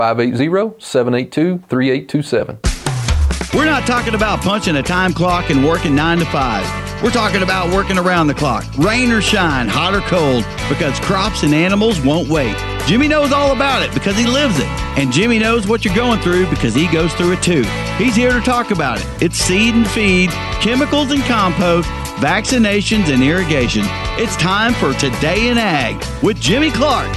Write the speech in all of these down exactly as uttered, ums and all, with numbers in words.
five eight zero, seven eight two, three eight two seven. We're not talking about punching a time clock and working nine to five. We're talking about working around the clock, rain or shine, hot or cold, because crops and animals won't wait. Jimmy knows all about it because he lives it. And Jimmy knows what you're going through because he goes through it too. He's here to talk about it. It's seed and feed, chemicals and compost, vaccinations and irrigation. It's time for Today in Ag with Jimmy Clark.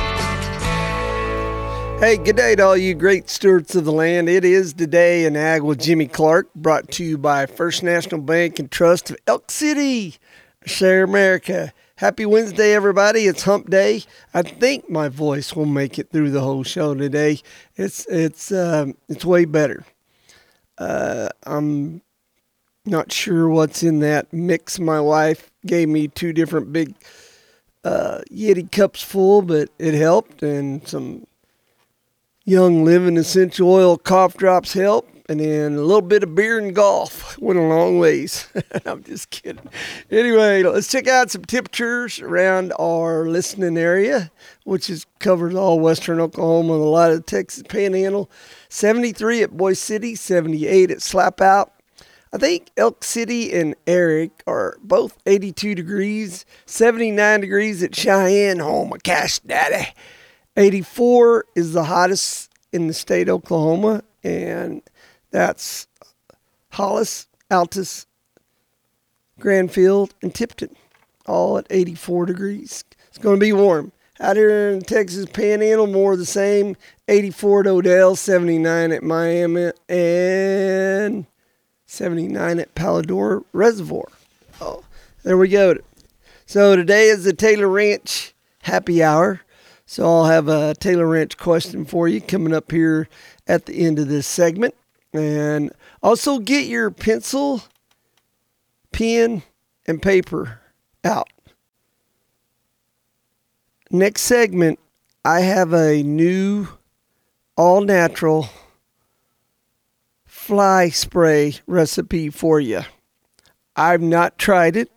Hey, good day to all you great stewards of the land. It is Today in Ag with Jimmy Clark, brought to you by First National Bank and Trust of Elk City, Share America. Happy Wednesday, everybody. It's hump day. I think my voice will make it through the whole show today. It's it's um, it's way better. Uh, I'm not sure what's in that mix. My wife gave me two different big uh, Yeti cups full, but it helped, and some Young Living essential oil cough drops help, and then a little bit of beer and golf went a long ways. I'm just kidding. Anyway, let's check out some temperatures around our listening area, which is covers all western Oklahoma and a lot of the Texas Panhandle. seventy-three at Boise City, seventy-eight at Slapout. I think Elk City and Eric are both eighty-two degrees, seventy-nine degrees at Cheyenne, home of Cash Daddy. eighty-four is the hottest in the state of Oklahoma, and that's Hollis, Altus, Granfield, and Tipton, all at eighty-four degrees. It's going to be warm. Out here in Texas Panhandle, more of the same. eighty-four at Odell, seventy-nine at Miami, and seventy-nine at Pallador Reservoir. Oh, there we go. So today is the Taylor Ranch Happy Hour. So I'll have a Taylor Ranch question for you coming up here at the end of this segment. And also get your pencil, pen, and paper out. Next segment, I have a new all-natural fly spray recipe for you. I've not tried it.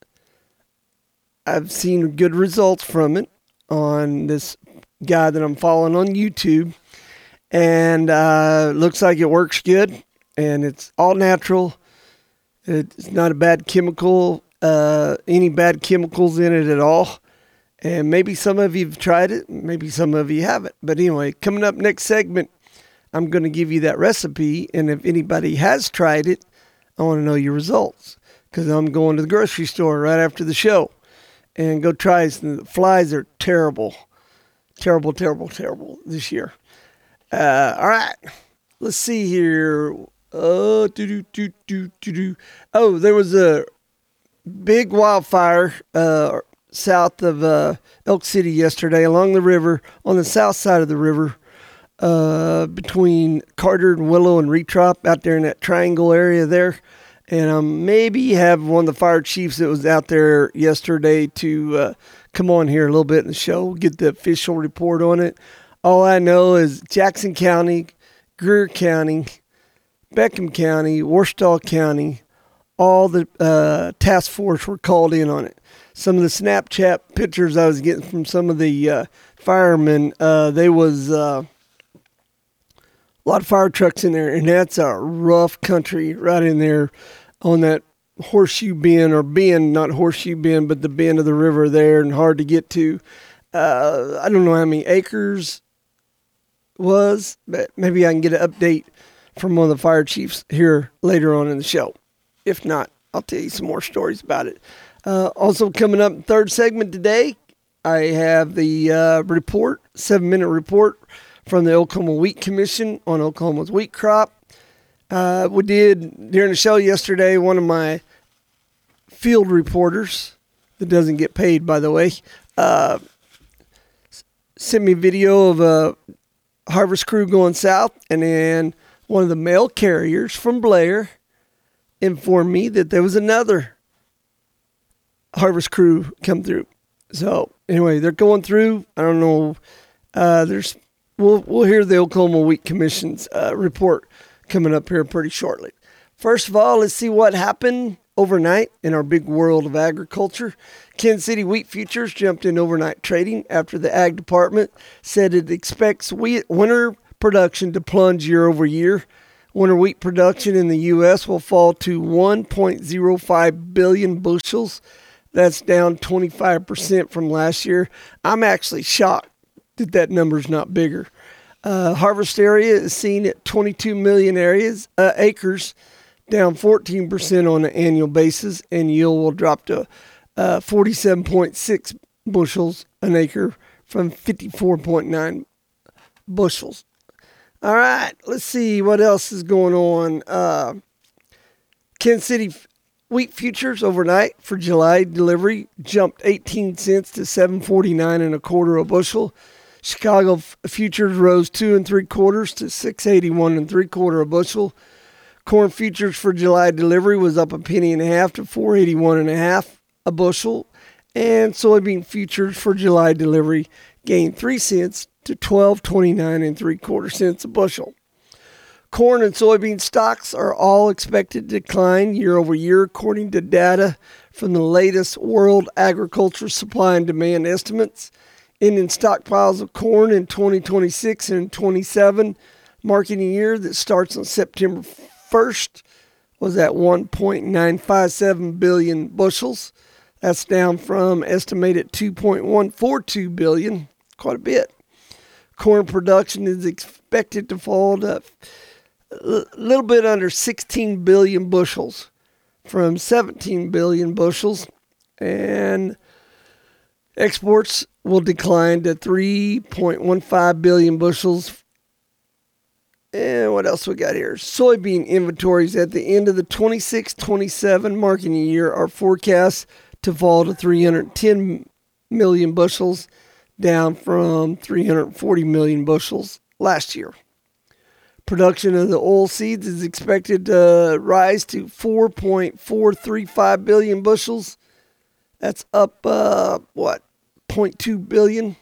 I've seen good results from it on this guy that I'm following on YouTube, and uh, looks like it works good, and it's all natural. It's not a bad chemical, uh, any bad chemicals in it at all, and maybe some of you have tried it, maybe some of you haven't, but anyway, coming up next segment, I'm going to give you that recipe, and if anybody has tried it, I want to know your results, because I'm going to the grocery store right after the show. And go try some. The flies are terrible. Terrible, terrible, terrible this year. Uh, all right. Let's see here. Uh, doo, doo, doo, doo, doo. Oh, there was a big wildfire uh, south of uh, Elk City yesterday along the river, on the south side of the river, uh, between Carter and Willow and Retrop, out there in that triangle area there. And um, maybe have one of the fire chiefs that was out there yesterday to uh, come on here a little bit in the show, get the official report on it. All I know is Jackson County, Greer County, Beckham County, Warsaw County, all the uh, task force were called in on it. Some of the Snapchat pictures I was getting from some of the uh, firemen, uh, they was uh, a lot of fire trucks in there, and that's a rough country right in there on that horseshoe bend, or bend, not horseshoe bend, but the bend of the river there, and hard to get to. Uh, I don't know how many acres was, but maybe I can get an update from one of the fire chiefs here later on in the show. If not, I'll tell you some more stories about it. Uh, also coming up, third segment today, I have the uh, report, seven-minute report from the Oklahoma Wheat Commission on Oklahoma's wheat crop. Uh, we did, during the show yesterday, one of my field reporters, that doesn't get paid, by the way, uh, sent me a video of a harvest crew going south, and then one of the mail carriers from Blair informed me that there was another harvest crew come through. So anyway, they're going through. I don't know. Uh, there's We'll we'll hear the Oklahoma Wheat Commission's uh, report coming up here pretty shortly. First of all, let's see what happened overnight in our big world of agriculture. Kansas City wheat futures jumped in overnight trading after the ag department said it expects wheat winter production to plunge year over year. Winter wheat production in the U S will fall to one point zero five billion bushels. That's down twenty-five percent from last year. I'm actually shocked that that number's not bigger. Uh, harvest area is seen at twenty-two million areas, uh, acres, down fourteen percent on an annual basis, and yield will drop to uh, forty-seven point six bushels an acre from fifty-four point nine bushels. All right, let's see what else is going on. Uh, Kansas City wheat futures overnight for July delivery jumped eighteen cents to seven forty-nine and a quarter a bushel. Chicago f- futures rose two and three quarters to six eighty-one and three quarter a bushel. Corn futures for July delivery was up a penny and a half to four eighty-one and a half a bushel, and soybean futures for July delivery gained three cents to twelve twenty-nine and three quarter cents a bushel. Corn and soybean stocks are all expected to decline year over year, according to data from the latest World Agriculture Supply and Demand estimates. Ending stockpiles of corn in twenty twenty-six and twenty-seven, marking a year that starts on September first, was at one point nine five seven billion bushels. That's down from estimated two point one four two billion, quite a bit. Corn production is expected to fall to a little bit under sixteen billion bushels from seventeen billion bushels, and exports will decline to three point one five billion bushels. And what else we got here? Soybean inventories at the end of the twenty-six twenty-seven marketing year are forecast to fall to three hundred ten million bushels, down from three hundred forty million bushels last year. Production of the oil seeds is expected to rise to four point four three five billion bushels. That's up, uh, what, zero point two billion?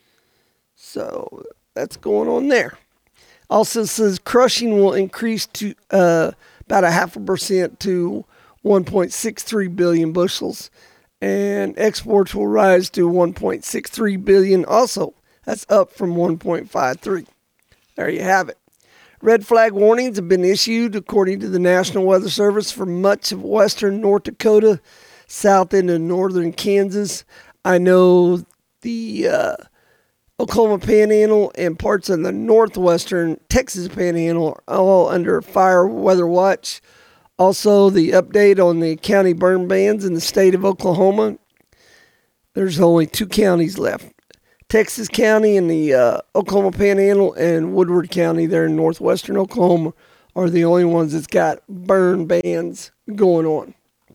So that's going on there. Also says crushing will increase to uh, about a half a percent to one point six three billion bushels. And exports will rise to one point six three billion also. That's up from one point five three. There you have it. Red flag warnings have been issued, according to the National Weather Service, for much of western North Dakota, south into northern Kansas. I know the uh, Oklahoma Panhandle and parts of the northwestern Texas Panhandle are all under fire weather watch. Also, the update on the county burn bans in the state of Oklahoma. There's only two counties left. Texas County and the uh, Oklahoma Panhandle and Woodward County there in northwestern Oklahoma are the only ones that's got burn bans going on.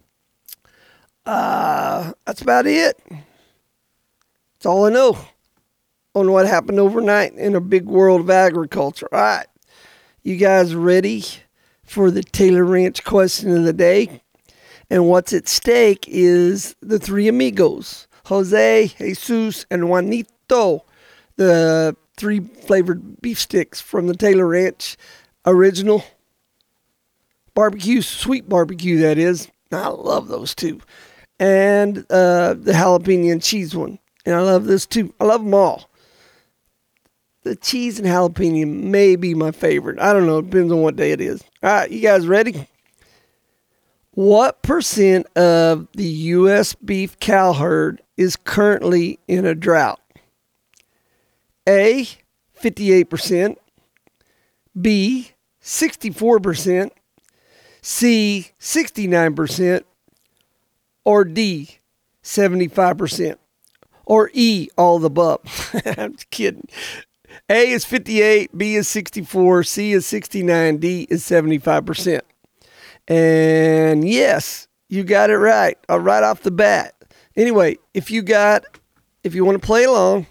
Uh, that's about it. That's all I know on what happened overnight in a big world of agriculture. All right, you guys ready for the Taylor Ranch question of the day? And what's at stake is the three amigos, Jose, Jesus, and Juanito, the three flavored beef sticks from the Taylor Ranch original barbecue, sweet barbecue, that is. I love those two. And uh, the jalapeno and cheese one. And I love this too. I love them all. The cheese and jalapeno may be my favorite. I don't know. It depends on what day it is. All right, you guys ready? What percent of the U S beef cow herd is currently in a drought? A, fifty-eight percent. B, sixty-four percent. C, sixty-nine percent. Or D, seventy-five percent. Or E, all the above. I'm just kidding. A is fifty-eight, B is sixty-four, C is sixty-nine, D is seventy-five percent. And yes, you got it right, uh, right off the bat. Anyway, if you got, if you want to play along,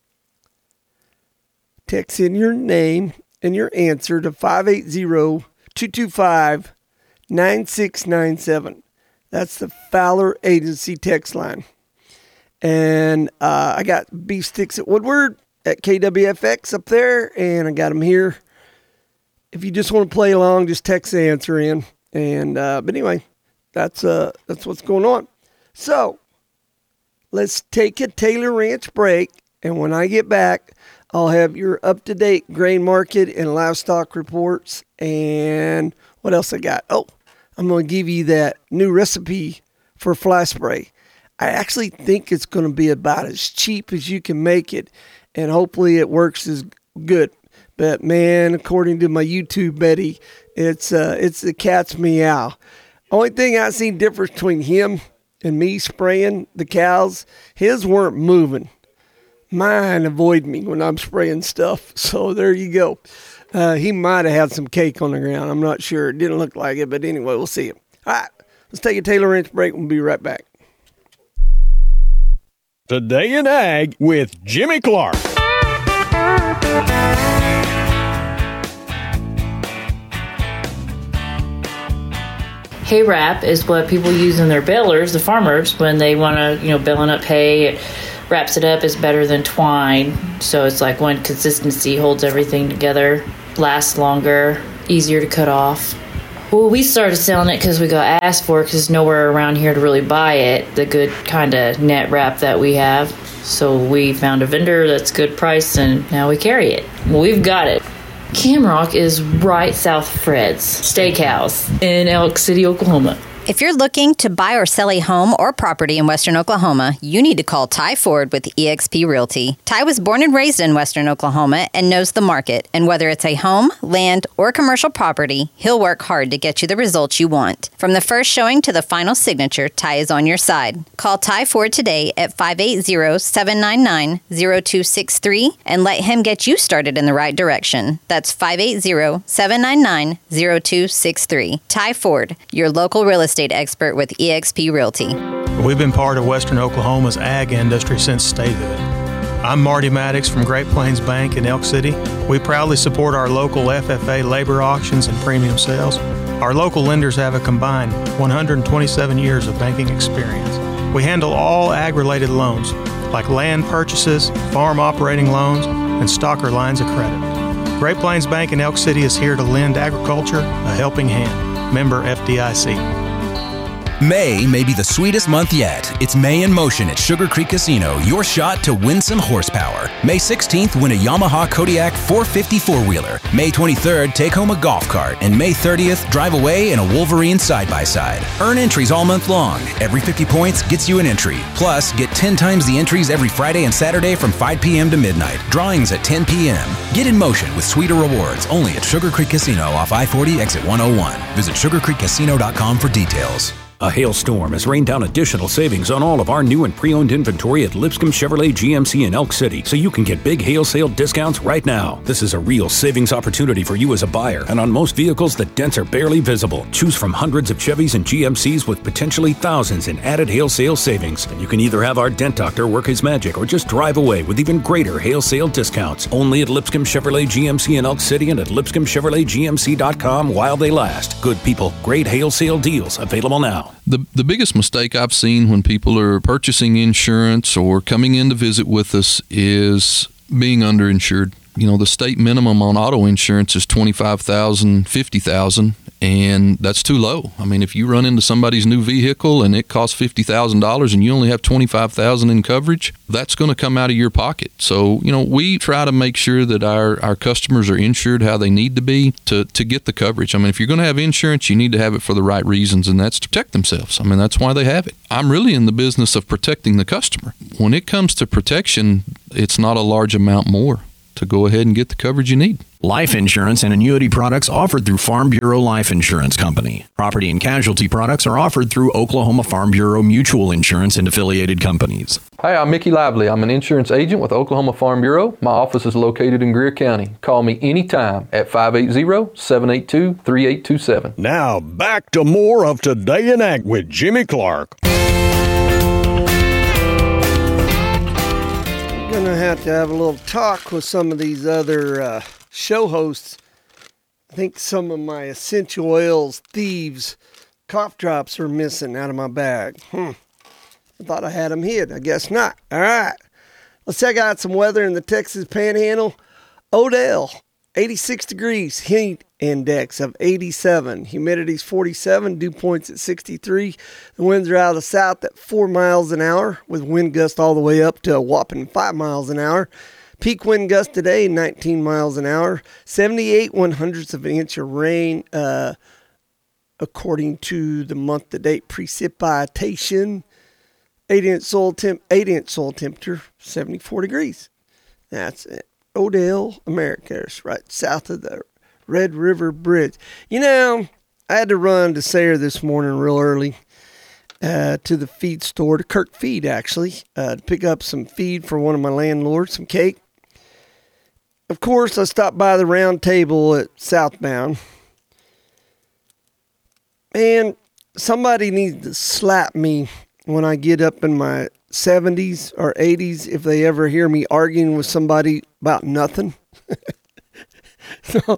text in your name and your answer to five eight zero, two two five, nine six nine seven. That's the Fowler Agency text line. And uh, I got beef sticks at Woodward at K W F X up there, and I got them here. If you just want to play along, just text the answer in. And uh, but anyway, that's uh that's what's going on. So let's take a Taylor Ranch break, and when I get back, I'll have your up-to-date grain market and livestock reports. And what else I got? Oh, I'm going to give you that new recipe for fly spray. I actually think it's going to be about as cheap as you can make it, and hopefully it works as good. But man, according to my YouTube Betty, it's uh, it's the cat's meow. Only thing I seen difference between him and me spraying the cows, his weren't moving. Mine avoid me when I'm spraying stuff. So there you go. Uh, he might have had some cake on the ground. I'm not sure. It didn't look like it, but anyway, we'll see it. All right, let's take a Taylor Ranch break. We'll be right back. Today in Ag with Jimmy Clark. Hay wrap is what people use in their balers, the farmers, when they want to, you know, baling up hay. It wraps it up is better than twine. So it's like one consistency, holds everything together, lasts longer, easier to cut off. Well, we started selling it because we got asked for it because there's nowhere around here to really buy it, the good kind of net wrap that we have. So we found a vendor that's good price, and now we carry it. Well, we've got it. Camrock is right south of Fred's Steakhouse in Elk City, Oklahoma. If you're looking to buy or sell a home or property in Western Oklahoma, you need to call Ty Ford with E X P Realty. Ty was born and raised in Western Oklahoma and knows the market. And whether it's a home, land, or commercial property, he'll work hard to get you the results you want. From the first showing to the final signature, Ty is on your side. Call Ty Ford today at five eight zero, seven nine nine, zero two six three and let him get you started in the right direction. That's five eight zero, seven nine nine, zero two six three. Ty Ford, your local real estate expert with E X P Realty. We've been part of Western Oklahoma's ag industry since statehood. I'm Marty Maddox from Great Plains Bank in Elk City. We proudly support our local F F A labor auctions and premium sales. Our local lenders have a combined one hundred twenty-seven years of banking experience. We handle all ag-related loans, like land purchases, farm operating loans, and stocker lines of credit. Great Plains Bank in Elk City is here to lend agriculture a helping hand. Member F D I C. May may be the sweetest month yet. It's May in Motion at Sugar Creek Casino, your shot to win some horsepower. May sixteenth, win a Yamaha Kodiak four fifty four-wheeler. May twenty-third, take home a golf cart. And May thirtieth, drive away in a Wolverine side-by-side. Earn entries all month long. Every fifty points gets you an entry. Plus, get ten times the entries every Friday and Saturday from five p.m. to midnight. Drawings at ten p.m. Get in motion with sweeter rewards only at Sugar Creek Casino off I forty exit one oh one. Visit sugar creek casino dot com for details. A hailstorm has rained down additional savings on all of our new and pre-owned inventory at Lipscomb Chevrolet G M C in Elk City, so you can get big hail sale discounts right now. This is a real savings opportunity for you as a buyer, and on most vehicles, the dents are barely visible. Choose from hundreds of Chevys and G M Cs with potentially thousands in added hail sale savings. And you can either have our dent doctor work his magic or just drive away with even greater hail sale discounts. Only at Lipscomb Chevrolet G M C in Elk City and at lipscomb chevrolet g m c dot com while they last. Good people, great hail sale deals available now. The the biggest mistake I've seen when people are purchasing insurance or coming in to visit with us is being underinsured. You know, the state minimum on auto insurance is twenty-five thousand dollars, fifty thousand dollars, and that's too low. I mean, if you run into somebody's new vehicle and it costs fifty thousand dollars and you only have twenty-five thousand dollars in coverage, that's going to come out of your pocket. So, you know, we try to make sure that our, our customers are insured how they need to be to, to get the coverage. I mean, if you're going to have insurance, you need to have it for the right reasons, and that's to protect themselves. I mean, that's why they have it. I'm really in the business of protecting the customer. When it comes to protection, it's not a large amount more to go ahead and get the coverage you need. Life insurance and annuity products offered through Farm Bureau Life Insurance Company. Property and casualty products are offered through Oklahoma Farm Bureau Mutual Insurance and affiliated companies. Hi, I'm Mickey Lively. I'm an insurance agent with Oklahoma Farm Bureau. My office is located in Greer County. Call me anytime at five eight zero, seven eight two, three eight two seven. Now back to more of Today in Ag with Jimmy Clark. Gonna have to have a little talk with some of these other uh, show hosts. I think some of my essential oils thieves cough drops are missing out of my bag. Hmm. I thought I had them hid. I guess not. All right. Let's check out some weather in the Texas Panhandle. Odell, eighty-six degrees, heat index of eighty-seven. Humidity's forty-seven, dew points at sixty-three. The winds are out of the south at four miles an hour with wind gusts all the way up to a whopping five miles an hour. Peak wind gust today, nineteen miles an hour. seventy-eight one hundredths of an inch of rain, uh, according to the month-to-date precipitation. eight inch soil temp, eight inch soil temperature, seventy-four degrees. That's it. Odell, America, it's right south of the Red River Bridge. You know, I had to run to Sayre this morning real early uh, to the feed store, to Kirk Feed, actually, uh, to pick up some feed for one of my landlords, some cake. Of course, I stopped by the Round Table at Southbound. And somebody needs to slap me when I get up in my seventies or eighties if they ever hear me arguing with somebody about nothing. So,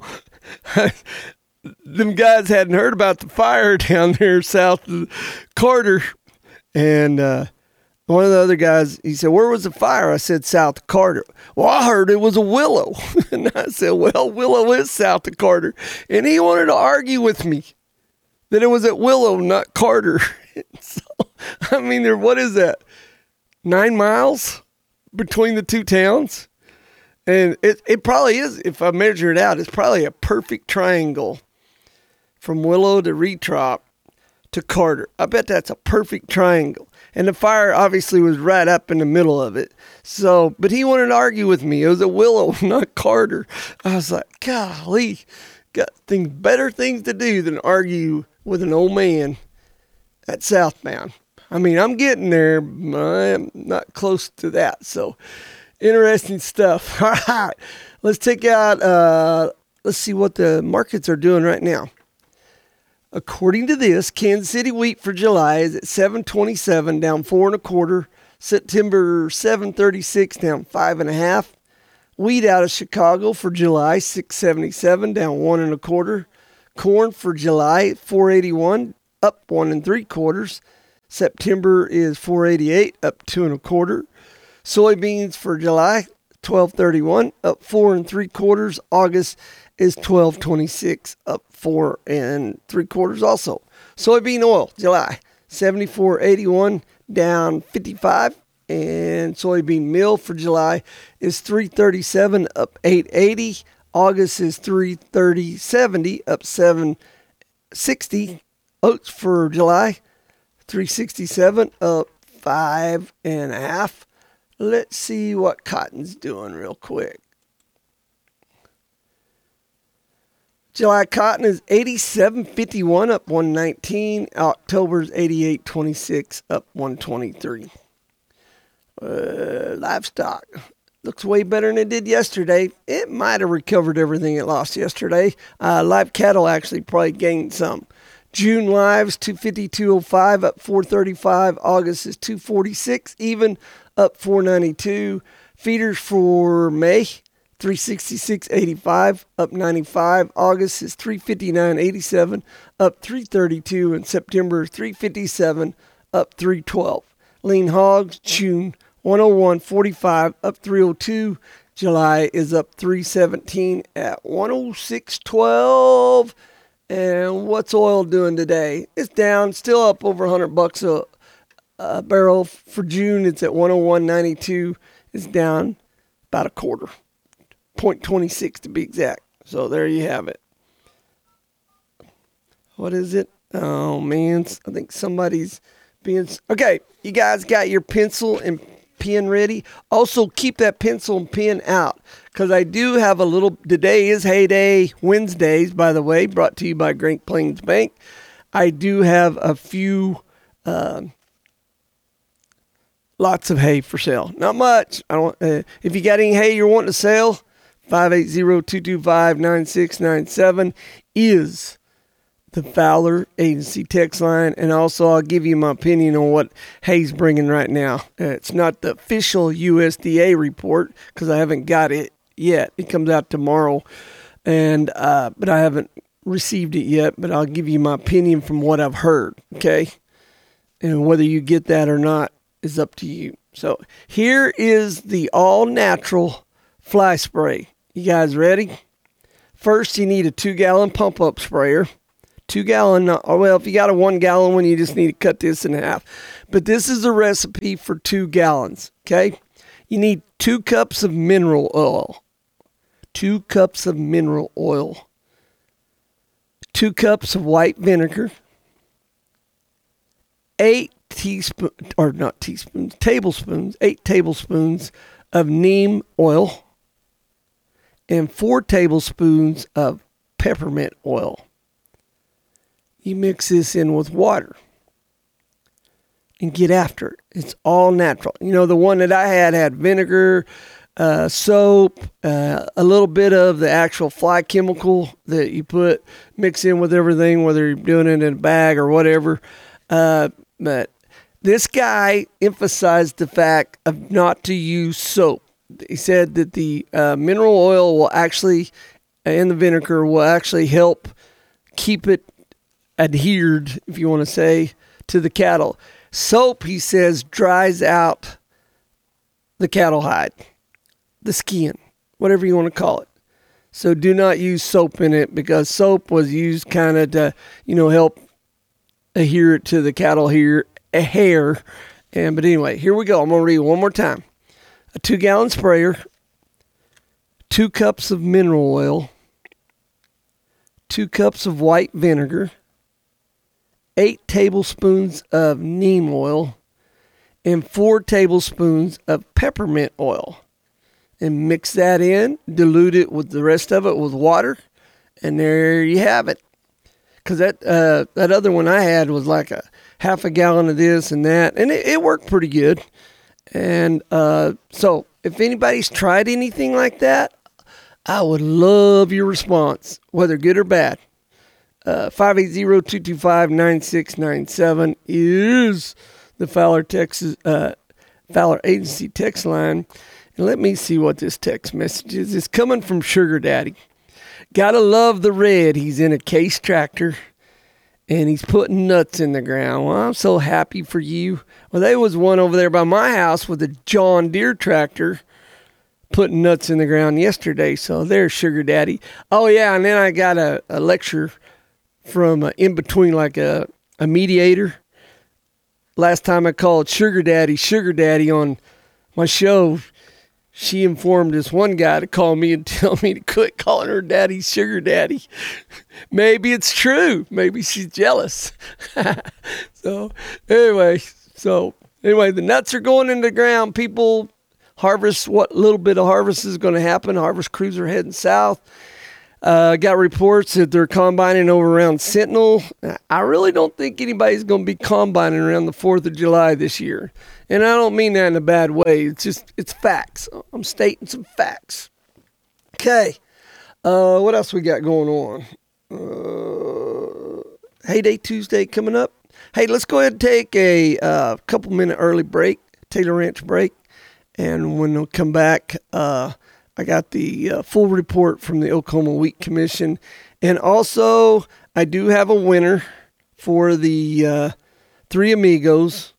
them guys hadn't heard about the fire down there south of Carter. And uh, one of the other guys, he said, where was the fire? I said, south of Carter. Well, I heard it was a Willow. And I said, well, Willow is south of Carter. And he wanted to argue with me that it was at Willow, not Carter. So, I mean, there. What is that? Nine miles between the two towns? And it, it probably is, if I measure it out, it's probably a perfect triangle from Willow to Retrop to Carter. I bet that's a perfect triangle. And the fire obviously was right up in the middle of it. So, but he wanted to argue with me. It was a Willow, not Carter. I was like, golly, got things, better things to do than argue with an old man at Southbound. I mean, I'm getting there, but I'm not close to that. So, interesting stuff. All right, let's take out, uh, let's see what the markets are doing right now. According to this, Kansas City wheat for July is at seven twenty-seven, down four and a quarter. September seven thirty-six, down five and a half. Wheat out of Chicago for July, six seventy-seven, down one and a quarter. Corn for July, four eighty-one, up one and three quarters. September is four eighty-eight, up two and a quarter. Soybeans for July, twelve thirty-one, up four and three quarters. August is twelve twenty-six, up four and three quarters also. Soybean oil, July, seventy-four eighty-one, down fifty-five. And soybean meal for July is three thirty-seven, up eight eighty. August is three thirty seventy, up seven sixty. Oats for July, three sixty-seven, up five and a half. Let's see what cotton's doing real quick. July cotton is eighty-seven fifty-one, up one nineteen. October's eighty-eight twenty-six, up one twenty-three. Uh, livestock looks way better than it did yesterday. It might have recovered everything it lost yesterday. Uh, live cattle actually probably gained some. June lives two fifty-two oh five, up four thirty-five. August is two forty-six, even, up four ninety-two. Feeders for May, three sixty-six eighty-five, up ninety-five. August is three fifty-nine eighty-seven, up three thirty-two. And September three fifty-seven, up three twelve. Lean hogs, June one oh one forty-five, up three oh two. July is up three seventeen at one oh six twelve. And what's oil doing today? It's down, still up over one hundred bucks a, a barrel. For June, it's at one oh one ninety-two. It's down about a quarter, zero point two six to be exact. So there you have it. What is it? Oh, man, I think somebody's being... Okay, you guys got your pencil and pen ready. Also, keep that pencil and pen out, because I do have a little... Today is Hay Day Wednesdays, by the way, brought to you by Great Plains Bank. I do have a few... Uh, lots of hay for sale. Not much. I don't. Uh, if you got any hay you're wanting to sell, five eight zero, two two five, nine six nine seven is the Fowler Agency text line. And also, I'll give you my opinion on what hay's bringing right now. Uh, it's not the official U S D A report, because I haven't got it yet. It comes out tomorrow, and uh, but I haven't received it yet. But I'll give you my opinion from what I've heard, okay? And whether you get that or not is up to you. So here is the all-natural fly spray. You guys ready? First, you need a two-gallon pump-up sprayer. Two-gallon, or well, if you got a one-gallon one, you just need to cut this in half. But this is a recipe for two gallons, okay? You need two cups of mineral oil. Two cups of mineral oil. Two cups of white vinegar. Eight teaspoons, or not teaspoons, tablespoons, eight tablespoons of neem oil. And four tablespoons of peppermint oil. You mix this in with water and get after it. It's all natural. You know, the one that I had had vinegar, uh, soap, uh, a little bit of the actual fly chemical that you put, mix in with everything, whether you're doing it in a bag or whatever. Uh, but this guy emphasized the fact of not to use soap. He said that the uh, mineral oil will actually, and the vinegar will actually help keep it adhered, if you want to say, to the cattle. Soap, he says, dries out the cattle hide, the skin, whatever you want to call it. So do not use soap in it, because soap was used kind of to, you know, help adhere it to the cattle hair. hair. And but anyway, here we go. I'm going to read it one more time. A two-gallon sprayer, two cups of mineral oil, two cups of white vinegar, eight tablespoons of neem oil, and four tablespoons of peppermint oil. And mix that in, dilute it with the rest of it with water, and there you have it. Because that, uh, that other one I had was like a half a gallon of this and that, and it, it worked pretty good. And uh, so if anybody's tried anything like that, I would love your response, whether good or bad. Uh, five eight zero, two two five, nine six nine seven is the Fowler, Texas, uh, Fowler Agency text line. And let me see what this text message is. It's coming from Sugar Daddy. Gotta love the red. He's in a Case tractor, and he's putting nuts in the ground. Well, I'm so happy for you. Well, there was one over there by my house with a John Deere tractor putting nuts in the ground yesterday. So there's Sugar Daddy. Oh, yeah, and then I got a, a lecture from uh, in between, like a, a mediator. Last time I called Sugar Daddy, Sugar Daddy on my show, she informed this one guy to call me and tell me to quit calling her daddy Sugar Daddy. Maybe it's true. Maybe she's jealous. so anyway, so anyway, the nuts are going in the ground. People harvest, what little bit of harvest is going to happen. Harvest crews are heading south. Uh, got reports that they're combining over around Sentinel. I really don't think anybody's going to be combining around the fourth of July this year. And I don't mean that in a bad way. It's just, it's facts. I'm stating some facts. Okay. Uh, what else we got going on? Uh, Heyday Tuesday coming up. Hey, let's go ahead and take a uh, couple minute early break, Taylor Ranch break. And when we come back, uh, I got the uh, full report from the Oklahoma Wheat Commission. And also, I do have a winner for the uh, Three Amigos.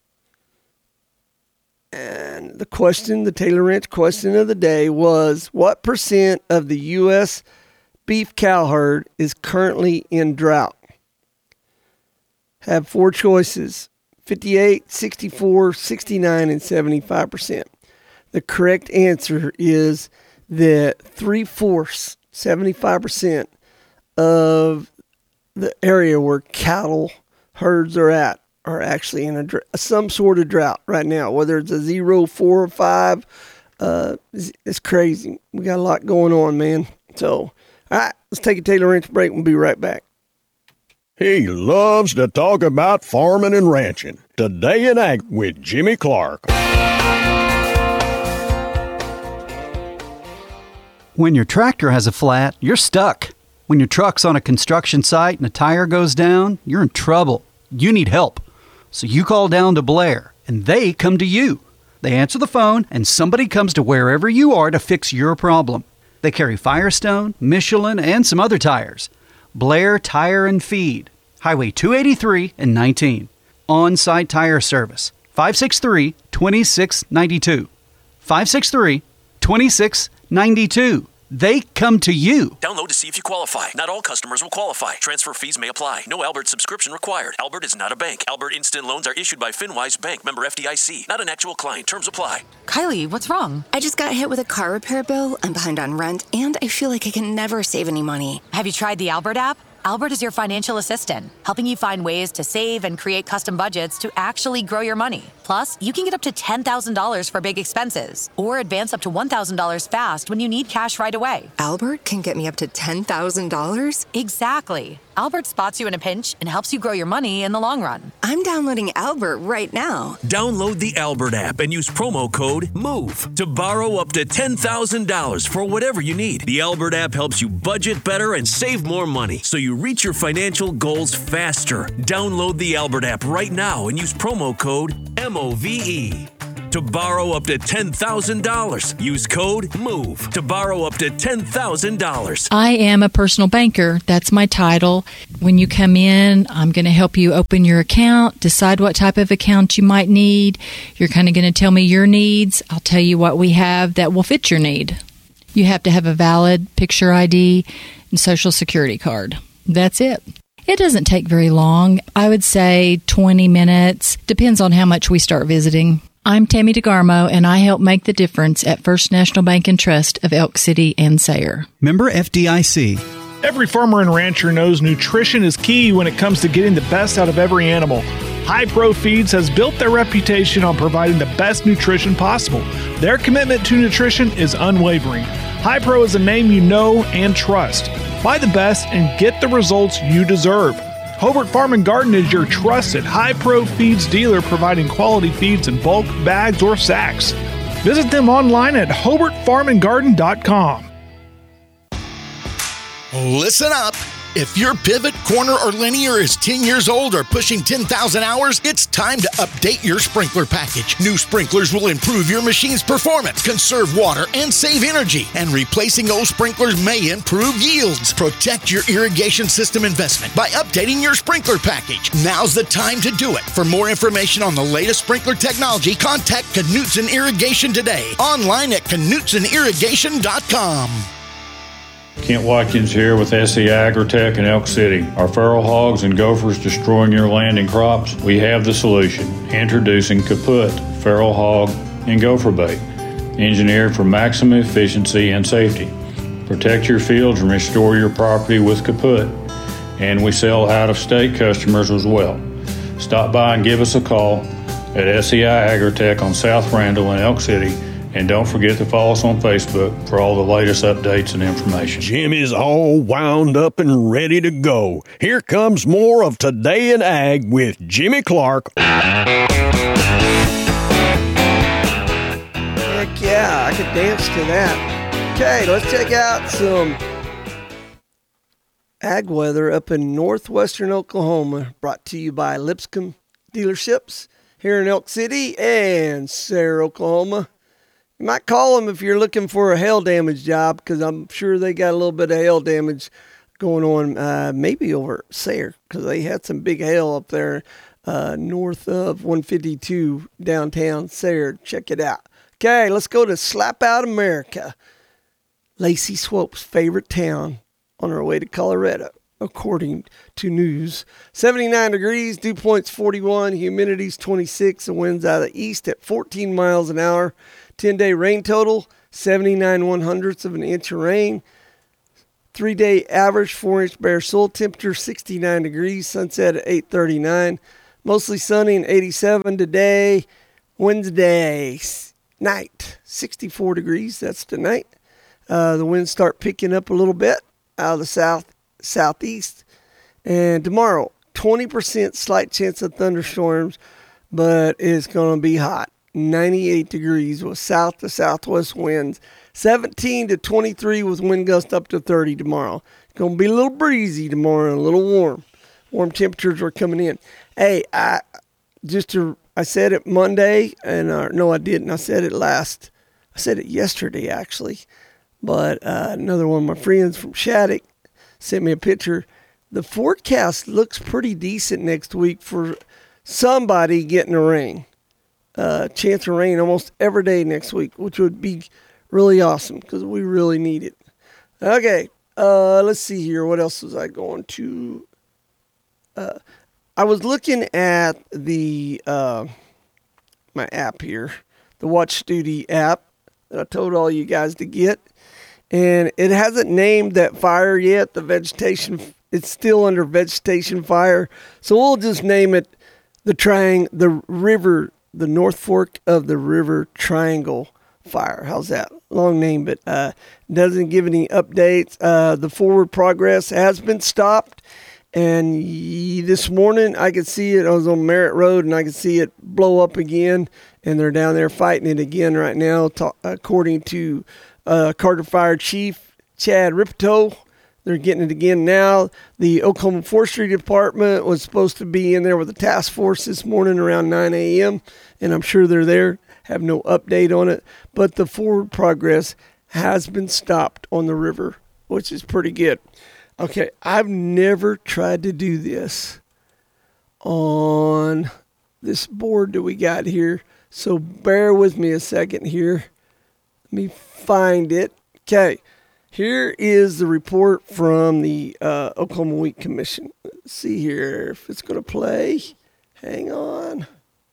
And the question, the Taylor Ranch question of the day was, what percent of the U S beef cow herd is currently in drought? Have four choices, fifty-eight, sixty-four, sixty-nine, and seventy-five percent. The correct answer is that three-fourths, seventy-five percent of the area where cattle herds are at are actually in a dr- some sort of drought right now, whether it's a zero, four, or five. Uh, it's, it's crazy. We got a lot going on, man. So, all right, let's take a Taylor Ranch break. We'll be right back. He loves to talk about farming and ranching. Today in Ag with Jimmy Clark. When your tractor has a flat, you're stuck. When your truck's on a construction site and a tire goes down, you're in trouble. You need help. So you call down to Blair, and they come to you. They answer the phone, and somebody comes to wherever you are to fix your problem. They carry Firestone, Michelin, and some other tires. Blair Tire and Feed, Highway two eighty-three and nineteen. On-site tire service, five six three, two six nine two. five six three, two six nine two. They come to you. Download to see if you qualify. Not all customers will qualify. Transfer fees may apply. No Albert subscription required. Albert is not a bank. Albert Instant Loans are issued by FinWise Bank, member F D I C. Not an actual client. Terms apply. Kylie, what's wrong? I just got hit with a car repair bill. I'm behind on rent, and I feel like I can never save any money. Have you tried the Albert app? Albert is your financial assistant, helping you find ways to save and create custom budgets to actually grow your money. Plus, you can get up to ten thousand dollars for big expenses or advance up to one thousand dollars fast when you need cash right away. Albert can get me up to ten thousand dollars? Exactly. Albert spots you in a pinch and helps you grow your money in the long run. I'm downloading Albert right now. Download the Albert app and use promo code MOVE to borrow up to ten thousand dollars for whatever you need. The Albert app helps you budget better and save more money so you reach your financial goals faster. Download the Albert app right now and use promo code M O V E to borrow up to ten thousand dollars. Use code MOVE to borrow up to ten thousand dollars. I am a personal banker. That's my title. When you come in, I'm going to help you open your account, decide what type of account you might need. You're kind of going to tell me your needs. I'll tell you what we have that will fit your need. You have to have a valid picture I D and social security card. That's it. It doesn't take very long. I would say twenty minutes. Depends on how much we start visiting. I'm Tammy DeGarmo, and I help make the difference at First National Bank and Trust of Elk City and Sayre. Member F D I C. Every farmer and rancher knows nutrition is key when it comes to getting the best out of every animal. High Pro Feeds has built their reputation on providing the best nutrition possible. Their commitment to nutrition is unwavering. High Pro is a name you know and trust. Buy the best and get the results you deserve. Hobart Farm and Garden is your trusted High Pro Feeds dealer, providing quality feeds in bulk, bags, or sacks. Visit them online at hobart farm and garden dot com. Listen up. If your pivot, corner, or linear is ten years old or pushing ten thousand hours, it's time to update your sprinkler package. New sprinklers will improve your machine's performance, conserve water, and save energy. And replacing old sprinklers may improve yields. Protect your irrigation system investment by updating your sprinkler package. Now's the time to do it. For more information on the latest sprinkler technology, contact Knutson Irrigation today. Online at knutson irrigation dot com. Kent Watkins here with S E I Agritech in Elk City. Are feral hogs and gophers destroying your land and crops? We have the solution. Introducing Kaput Feral Hog and Gopher Bait, engineered for maximum efficiency and safety. Protect your fields and restore your property with Kaput. And we sell out-of-state customers as well. Stop by and give us a call at S E I Agritech on South Randall in Elk City. And don't forget to follow us on Facebook for all the latest updates and information. Jim is all wound up and ready to go. Here comes more of Today in Ag with Jimmy Clark. Heck yeah, I could dance to that. Okay, let's check out some ag weather up in northwestern Oklahoma, brought to you by Lipscomb Dealerships here in Elk City and Sayre, Oklahoma. You might call them if you're looking for a hail damage job, because I'm sure they got a little bit of hail damage going on, uh, maybe over at Sayre, because they had some big hail up there uh, north of one fifty-two downtown Sayre. Check it out. Okay, let's go to Slap Out America, Lacey Swope's favorite town, on our way to Colorado, according to news. seventy-nine degrees, dew point's forty-one, humidity's twenty-six, the wind's out of the east at fourteen miles an hour. ten-day rain total, seventy-nine one-hundredths of an inch of rain. Three-day average, four-inch bare soil temperature, sixty-nine degrees. Sunset at eight thirty-nine. Mostly sunny and eighty-seven today. Wednesday night, sixty-four degrees. That's tonight. Uh, the winds start picking up a little bit out of the south, southeast. And tomorrow, twenty percent slight chance of thunderstorms, but it's going to be hot. ninety-eight degrees with south to southwest winds. seventeen to twenty-three with wind gusts up to thirty tomorrow. It's going to be a little breezy tomorrow and a little warm. Warm temperatures are coming in. Hey, I just to, I said it Monday, and uh, no, I didn't. I said it last. I said it yesterday, actually. But uh, another one of my friends from Shattuck sent me a picture. The forecast looks pretty decent next week for somebody getting a rain. Uh, chance of rain almost every day next week, which would be really awesome because we really need it. Okay, uh, let's see here. What else was I going to? Uh, I was looking at the uh, my app here, the Watch Duty app that I told all you guys to get, and it hasn't named that fire yet. The vegetation, it's still under vegetation fire, so we'll just name it the triang, the river, the North Fork of the River Triangle Fire. How's that? Long name, but uh, doesn't give any updates. Uh, the forward progress has been stopped, and y- this morning I could see it. I was on Merritt Road, and I could see it blow up again, and they're down there fighting it again right now, ta- according to uh, Carter Fire Chief Chad Ripto. They're getting it again now. The Oklahoma Forestry Department was supposed to be in there with a task force this morning around nine a.m., and I'm sure they're there. Have no update on it, but the forward progress has been stopped on the river, which is pretty good. Okay, I've never tried to do this on this board that we got here, so bear with me a second here. Let me find it. Okay, here is the report from the uh, Oklahoma Wheat Commission. Let's see here if it's going to play. Hang on.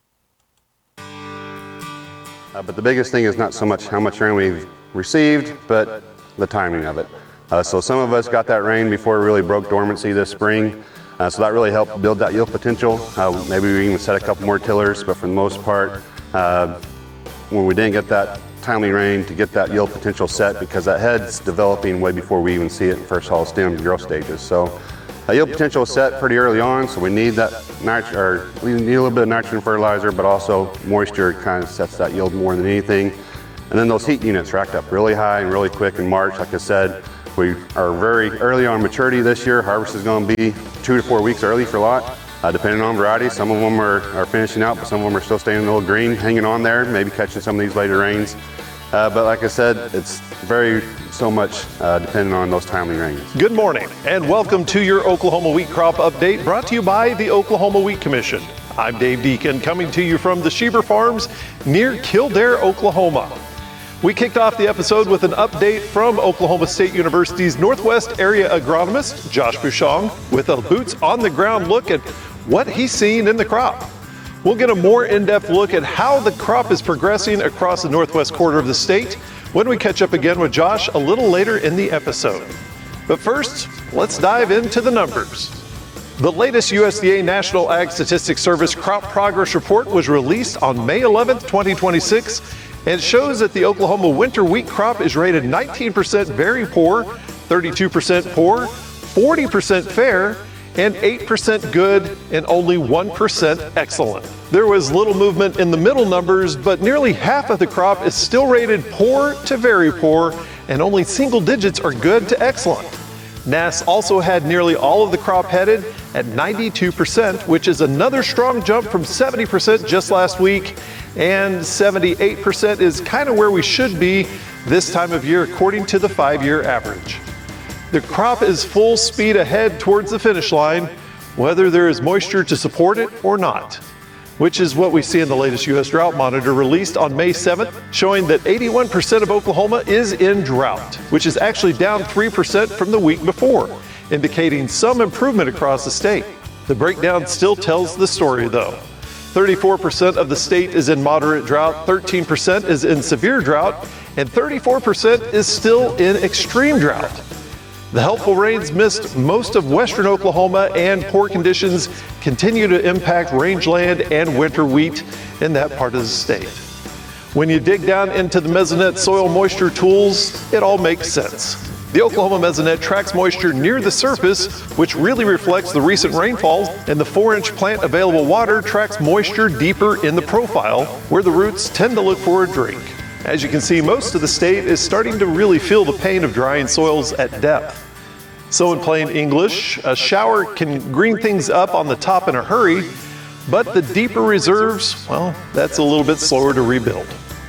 Uh, but the biggest thing is not so much how much rain we've received, but the timing of it. Uh, so some of us got that rain before it really broke dormancy this spring. Uh, so that really helped build that yield potential. Uh, maybe we even set a couple more tillers, but for the most part, uh, when we didn't get that timely rain to get that yield potential set, because that head's developing way before we even see it in first hull stem growth stages. So uh, yield potential is set pretty early on, so we need that nit- or we need a little bit of nitrogen fertilizer, but also moisture kind of sets that yield more than anything. And then those heat units racked up really high and really quick in March. Like I said, we are very early on maturity this year. Harvest is going to be two to four weeks early for a lot, uh, depending on variety. Some of them are, are finishing out, but some of them are still staying a little green, hanging on there, maybe catching some of these later rains. Uh, but like I said, it's very so much uh, depending on those timely rains. Good morning and welcome to your Oklahoma Wheat Crop Update, brought to you by the Oklahoma Wheat Commission. I'm Dave Deacon, coming to you from the Sheber Farms near Kildare, Oklahoma. We kicked off the episode with an update from Oklahoma State University's Northwest Area Agronomist, Josh Bouchong, with a boots on the ground look at what he's seeing in the crop. We'll get a more in-depth look at how the crop is progressing across the northwest quarter of the state when we catch up again with Josh a little later in the episode. But first, let's dive into the numbers. The latest U S D A National Ag Statistics Service Crop Progress Report was released on May eleventh, twenty twenty-six, and shows that the Oklahoma winter wheat crop is rated nineteen percent very poor, thirty-two percent poor, forty percent fair, and eight percent good, and only one percent excellent. There was little movement in the middle numbers, but nearly half of the crop is still rated poor to very poor, and only single digits are good to excellent. N A S also had nearly all of the crop headed at ninety-two percent, which is another strong jump from seventy percent just last week, and seventy-eight percent is kind of where we should be this time of year according to the five-year average. The crop is full speed ahead towards the finish line, whether there is moisture to support it or not, which is what we see in the latest U S Drought Monitor released on May seventh, showing that eighty-one percent of Oklahoma is in drought, which is actually down three percent from the week before, indicating some improvement across the state. The breakdown still tells the story though. thirty-four percent of the state is in moderate drought, thirteen percent is in severe drought, and thirty-four percent is still in extreme drought. The helpful rains missed most of western Oklahoma, and poor conditions continue to impact rangeland and winter wheat in that part of the state. When you dig down into the Mesonet soil moisture tools, it all makes sense. The Oklahoma Mesonet tracks moisture near the surface, which really reflects the recent rainfall, and the four-inch plant available water tracks moisture deeper in the profile, where the roots tend to look for a drink. As you can see, most of the state is starting to really feel the pain of drying soils at depth. So in plain English, a shower can green things up on the top in a hurry, but the deeper reserves, well, that's a little bit slower to rebuild.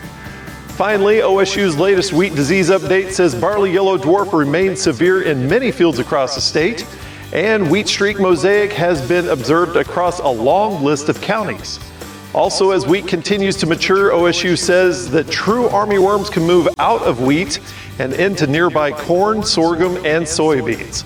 Finally, O S U's latest wheat disease update says barley yellow dwarf remains severe in many fields across the state, and wheat streak mosaic has been observed across a long list of counties. Also, as wheat continues to mature, O S U says that true armyworms can move out of wheat and into nearby corn, sorghum, and soybeans.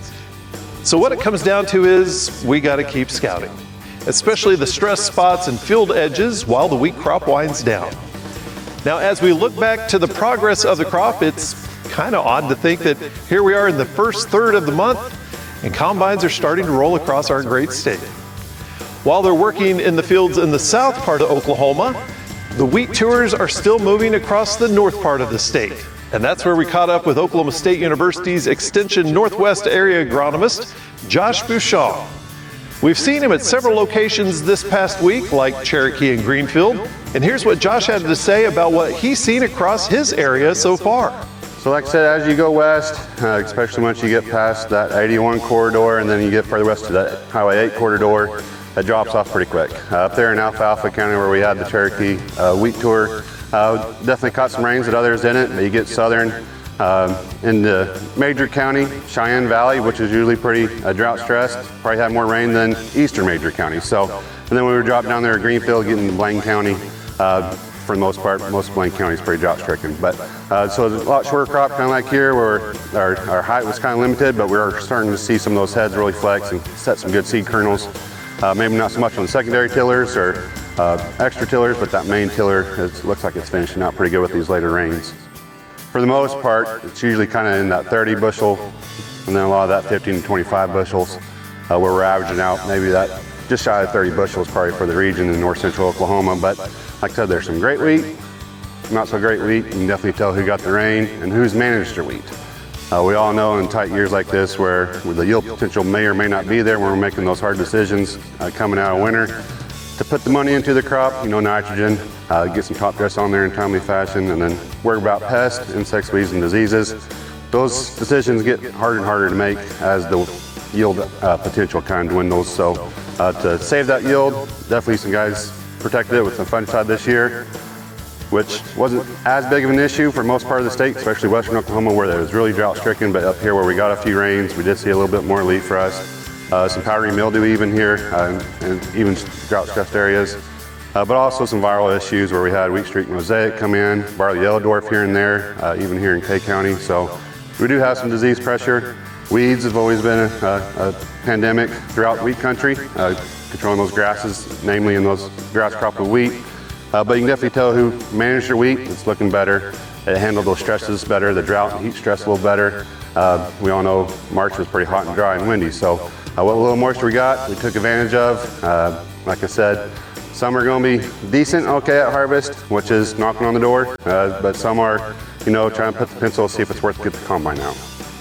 So what it comes down to is we got to keep scouting, especially the stress spots and field edges while the wheat crop winds down. Now, as we look back to the progress of the crop, it's kind of odd to think that here we are in the first third of the month and combines are starting to roll across our great state. While they're working in the fields in the south part of Oklahoma, the wheat tours are still moving across the north part of the state. And that's where we caught up with Oklahoma State University's Extension Northwest area agronomist, Josh Bouchon. We've seen him at several locations this past week, like Cherokee and Greenfield. And here's what Josh had to say about what he's seen across his area so far. So like I said, as you go west, uh, especially once you get past that eighty-one corridor and then you get further west to that Highway eight corridor, that drops off pretty quick. Uh, up there in Alfalfa County where we had the Cherokee uh, wheat tour, uh, definitely caught some rains that others didn't, but you get southern um, into Major County, Cheyenne Valley, which is usually pretty uh, drought stressed, probably had more rain than eastern Major County. So, and then we were dropping down there at Greenfield, getting to Blaine County. Uh, for the most part, most of Blaine County is pretty drought stricken. But uh, so it's a lot shorter crop, kind of like here, where our, our height was kind of limited, but we are starting to see some of those heads really flex and set some good seed kernels. Uh, maybe not so much on the secondary tillers or uh, extra tillers, but that main tiller is, looks like it's finishing out pretty good with these later rains. For the most part, it's usually kind of in that thirty bushel, and then a lot of that fifteen to twenty-five bushels, uh, where we're averaging out maybe that just shy of thirty bushels probably for the region in north central Oklahoma. But like I said, there's some great wheat, not so great wheat. You can definitely tell who got the rain and who's managed their wheat. Uh, we all know in tight years like this where, where the yield potential may or may not be there when we're making those hard decisions uh, coming out of winter, to put the money into the crop, you know, nitrogen, uh, get some top dress on there in timely fashion, and then worry about pests, insects, weeds, and diseases. Those decisions get harder and harder to make as the yield uh, potential kind of dwindles. So uh, to save that yield, definitely some guys protected it with some fungicide this year, which wasn't as big of an issue for most part of the state, especially western Oklahoma where it was really drought stricken, but up here where we got a few rains, we did see a little bit more leaf rust. Uh, some powdery mildew even here, uh, and even drought stressed areas. Uh, but also some viral issues where we had wheat streak mosaic come in, barley yellow dwarf here and there, uh, even here in Kay County. So we do have some disease pressure. Weeds have always been a, a, a pandemic throughout wheat country, uh, controlling those grasses, namely in those grass crop of wheat. Uh, but you can definitely tell who managed their wheat. It's looking better. It handled those stresses better, the drought and heat stress a little better. Uh, we all know March was pretty hot and dry and windy, so uh, what little moisture we got, we took advantage of. Uh, like I said, some are going to be decent, okay at harvest, which is knocking on the door, uh, but some are, you know, trying to put the pencil, see if it's worth to get the combine out.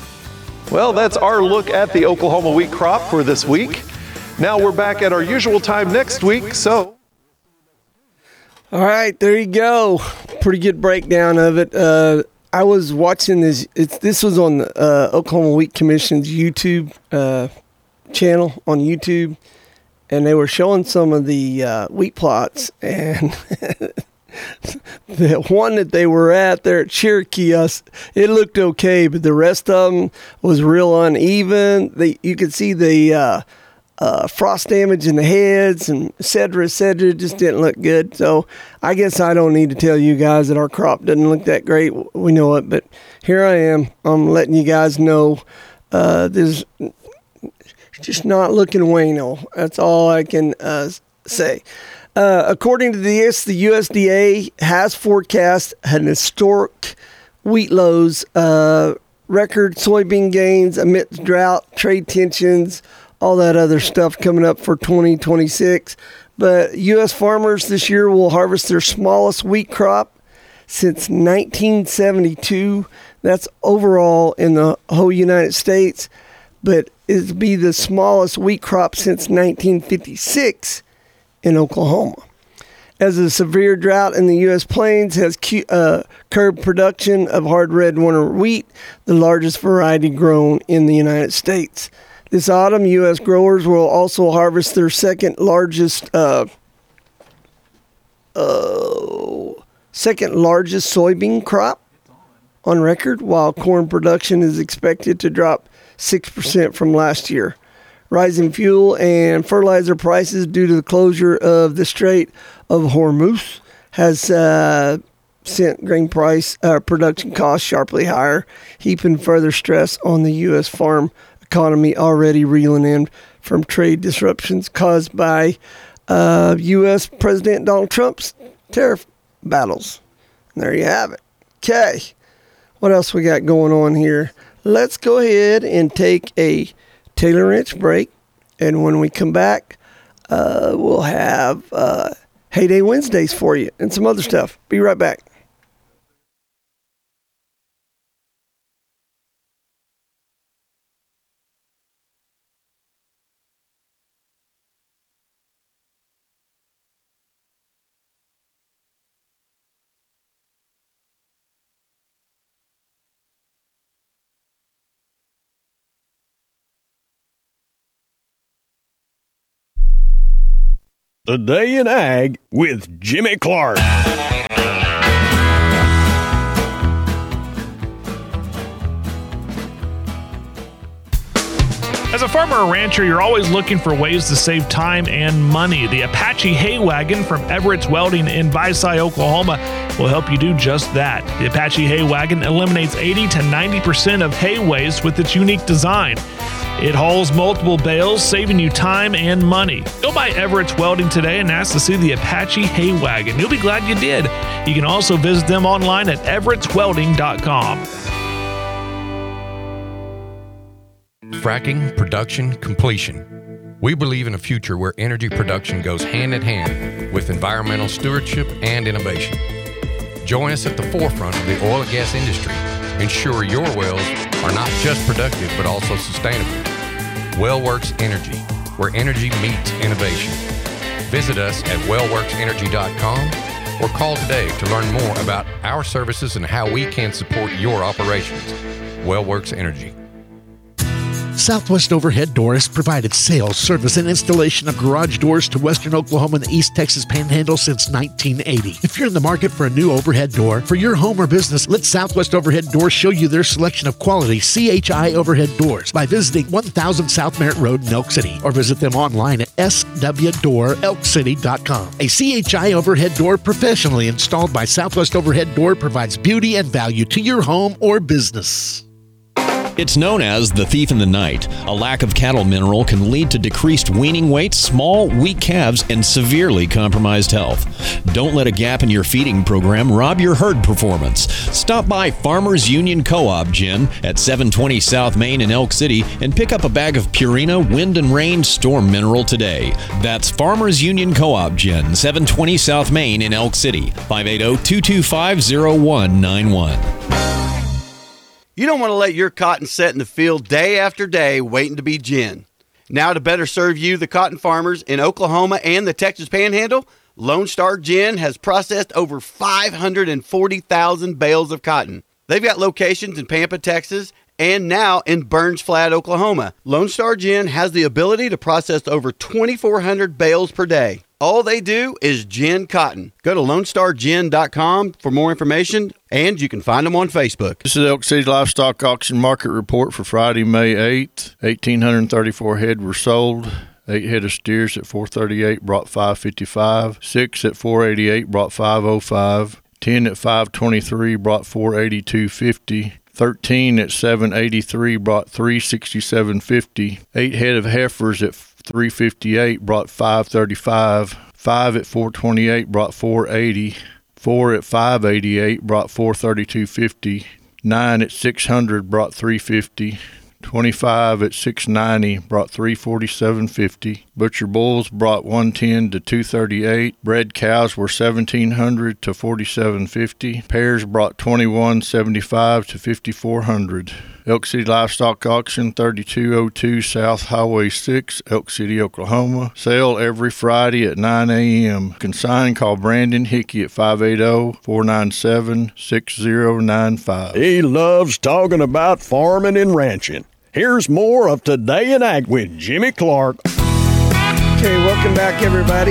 Well, that's our look at the Oklahoma wheat crop for this week. Now we're back at our usual time next week, so. All right, there you go. Pretty good breakdown of it. Uh, I was watching this. It's, this was on the uh, Oklahoma Wheat Commission's YouTube uh, channel on YouTube, and they were showing some of the uh, wheat plots. And the one that they were at there at Cherokee, us, it looked okay, but the rest of them was real uneven. They, you could see the uh, uh, frost damage in the heads and et cetera, et cetera. It just didn't look good. So I guess I don't need to tell you guys that our crop doesn't look that great. We know it, but here I am. I'm letting you guys know uh, there's just not looking wano. That's all I can uh, say. Uh, according to this, the U S D A has forecast an historic wheat lows, uh, record soybean gains amidst drought, trade tensions, all that other stuff coming up for twenty twenty-six. But U S farmers this year will harvest their smallest wheat crop since nineteen seventy-two. That's overall in the whole United States, but it'll be the smallest wheat crop since nineteen fifty-six in Oklahoma. As a severe drought in the U S plains has uh, curbed production of hard red winter wheat, the largest variety grown in the United States. This autumn, U S growers will also harvest their second largest uh, uh, second largest soybean crop on record, while corn production is expected to drop six percent from last year. Rising fuel and fertilizer prices due to the closure of the Strait of Hormuz has uh, sent grain price uh, production costs sharply higher, heaping further stress on the U S farm economy already reeling in from trade disruptions caused by uh, U S President Donald Trump's tariff battles. And there you have it. Okay, what else we got going on here? Let's go ahead and take a Taylor Wrench break, and when we come back, uh, we'll have uh, Heyday Wednesdays for you and some other stuff. Be right back. The Day in Ag with Jimmy Clark. As a farmer or rancher, you're always looking for ways to save time and money. The Apache Hay Wagon from Everett's Welding in Visay, Oklahoma will help you do just that. The Apache Hay Wagon eliminates eighty to ninety percent of hay waste with its unique design. It hauls multiple bales, saving you time and money. Go by Everett's Welding today and ask to see the Apache Hay Wagon. You'll be glad you did. You can also visit them online at everetts welding dot com. Fracking, production, completion. We believe in a future where energy production goes hand in hand with environmental stewardship and innovation. Join us at the forefront of the oil and gas industry. Ensure your wells are not just productive, but also sustainable. WellWorks Energy, where energy meets innovation. Visit us at well works energy dot com or call today to learn more about our services and how we can support your operations. WellWorks Energy. Southwest Overhead Door has provided sales, service, and installation of garage doors to Western Oklahoma and the East Texas Panhandle since nineteen eighty. If you're in the market for a new overhead door for your home or business, let Southwest Overhead Door show you their selection of quality C H I overhead doors by visiting one thousand South Merritt Road in Elk City or visit them online at s w door elk city dot com. A C H I overhead door professionally installed by Southwest Overhead Door provides beauty and value to your home or business. It's known as the thief in the night. A lack of cattle mineral can lead to decreased weaning weight, small, weak calves, and severely compromised health. Don't let a gap in your feeding program rob your herd performance. Stop by Farmers Union Co-op Gin at seven twenty South Main in Elk City and pick up a bag of Purina Wind and Rain Storm Mineral today. That's Farmers Union Co-op Gin, seven twenty South Main in Elk City, five eight zero, two two five, zero one nine one. You don't want to let your cotton set in the field day after day waiting to be gin. Now, to better serve you, the cotton farmers in Oklahoma and the Texas Panhandle, Lone Star Gin has processed over five hundred forty thousand bales of cotton. They've got locations in Pampa, Texas, and now in Burns Flat, Oklahoma. Lone Star Gin has the ability to process over twenty-four hundred bales per day. All they do is gin cotton. Go to lone star gin dot com for more information, and you can find them on Facebook. This is Elk City Livestock Auction Market Report for Friday, May eighth. one thousand eight hundred thirty-four head were sold. Eight head of steers at four thirty-eight brought five fifty-five. Six at four eighty-eight brought five oh five. Ten at five twenty-three brought four eighty-two fifty. Thirteen at seven eighty-three brought three sixty-seven fifty. Eight head of heifers at three fifty-eight brought five thirty-five. Five at four twenty-eight brought four eighty. Four at five eighty-eight brought four thirty-two fifty. Nine at six hundred brought three fifty. Twenty-five at six ninety brought three forty-seven fifty. Butcher bulls brought one ten to two thirty-eight. Bred cows were seventeen hundred to forty-seven fifty. Pairs brought twenty-one seventy-five to fifty-four hundred. Elk City Livestock Auction, thirty-two oh two South Highway six, Elk City, Oklahoma. Sale every Friday at nine a.m. Consign, call Brandon Hickey at five eight zero, four nine seven, six zero nine five. He loves talking about farming and ranching. Here's more of Today in Ag with Jimmy Clark. Okay, welcome back, everybody.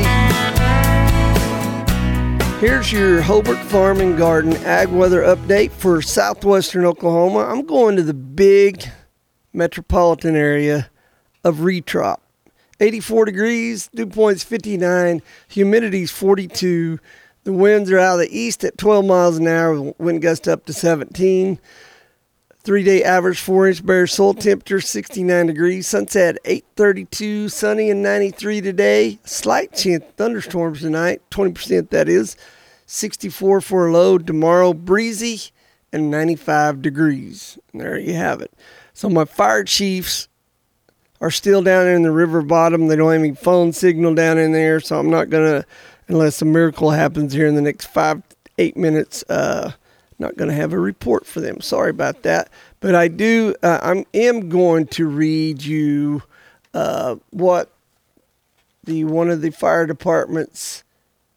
Here's your Hobart Farm and Garden ag weather update for southwestern Oklahoma. I'm going to the big metropolitan area of retrop. eighty-four degrees, dew point's fifty-nine, humidity's forty-two. The winds are out of the east at twelve miles an hour, wind gust up to seventeen. Three-day average four-inch bare soil temperature, sixty-nine degrees. Sunset, eight thirty-two, sunny and ninety-three today. Slight chance of thunderstorms tonight, twenty percent that is. sixty-four for a low. Tomorrow, breezy and ninety-five degrees. And there you have it. So my fire chiefs are still down there in the river bottom. They don't have any phone signal down in there, so I'm not going to, unless a miracle happens here in the next five, eight minutes, uh, not going to have a report for them. Sorry about that. But I do, uh, I am going to read you uh, what the one of the fire departments